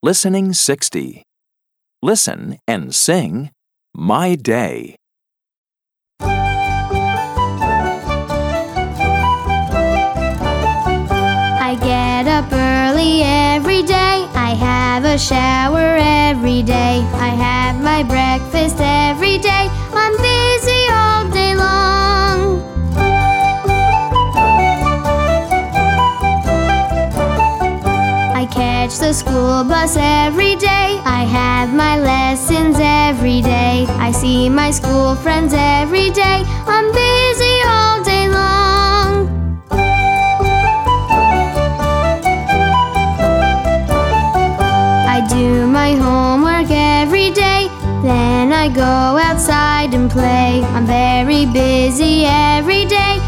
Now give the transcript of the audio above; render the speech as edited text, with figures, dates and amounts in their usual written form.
Listening 60. Listen and sing My Day. I get up early every day. I have a shower every day. I have my breakfast every day. I'm busy all day long. I catch the school bus every day. I have my lessons every day. I see my school friends every day. I'm busy all day long. I do my homework every day. Then I go outside and play. I'm very busy every day.